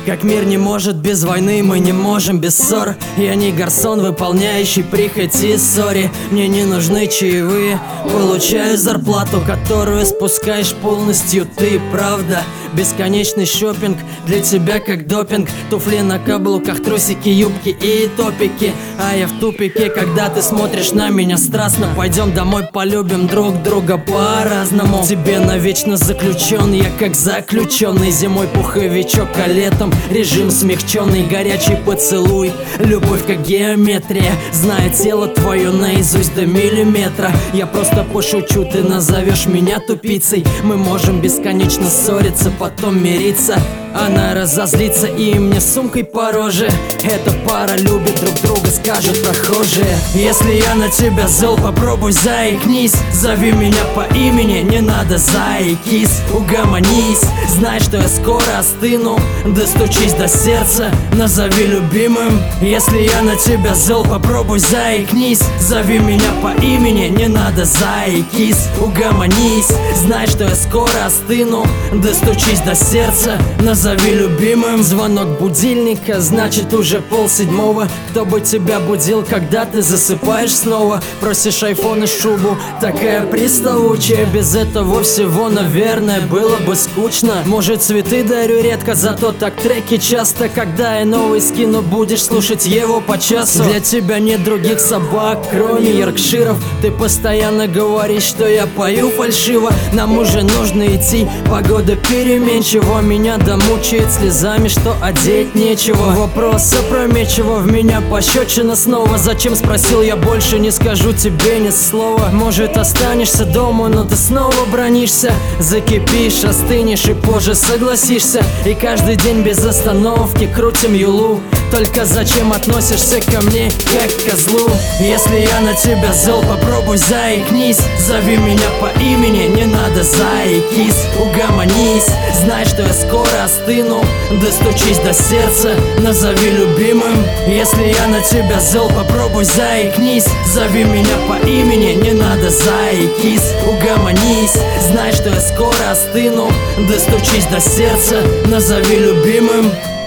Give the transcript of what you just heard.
Как мир не может без войны, мы не можем без ссор. Я не гарсон, выполняющий прихоти ссори. Мне не нужны чаевые, получаю зарплату, которую спускаешь полностью ты, правда. Бесконечный шопинг для тебя как допинг. Туфли на каблуках, трусики, юбки и топики. А я в тупике, когда ты смотришь на меня страстно. Пойдем домой, полюбим друг друга по-разному. Тебе навечно заключен, я как заключенный. Зимой пуховичок, а летом режим смягченный. Горячий поцелуй, любовь как геометрия. Зная тело твое наизусть до миллиметра. Я просто пошучу, ты назовешь меня тупицей. Мы можем бесконечно ссориться, потом мириться. Она разозлится и мне сумкой по роже. Эта пара любит друг друга, скажут прохожие. Если я на тебя зол, попробуй заикнись. Зови меня по имени, не надо заикись. Угомонись, знай, что я скоро остыну. Достучись до сердца, назови любимым. Если я на тебя зол, попробуй заикнись. Зови меня по имени, не надо заикись. Угомонись, знай, что я скоро остыну. Достучись до сердца, назови любимым. Звонок будильника, значит уже 6:30. Кто бы тебя будил, когда ты засыпаешь снова? Просишь айфон и шубу, такая приставучая. Без этого всего, наверное, было бы скучно. Может, цветы дарю редко, зато так треки часто. Когда я новый скину, будешь слушать его по часу. Для тебя нет других собак, кроме Йоркширов. Ты постоянно говоришь, что я пою фальшиво. Нам уже нужно идти, погода переменчива. Меня домучает слезами, что одеть нечего. Вопрос опрометчиво, в меня пощечина снова. Зачем, спросил я, больше не скажу тебе ни слова. Может, останешься дома, но ты снова бронишься. Закипишь, остынешь и позже согласишься. И каждый день без остановки крутим юлу. Только зачем относишься ко мне как к козлу? Если я на тебя зол, попробуй заикнись. Зови меня по имени, не надо заикись. Угомонись, знай, что я скоро остыну. Достучись до сердца, назови любимым. Если я на тебя зол, попробуй заикнись. Зови меня по имени, не надо заикись. Угомонись, знай, что я скоро остыну. Достучись до сердца, назови любимым.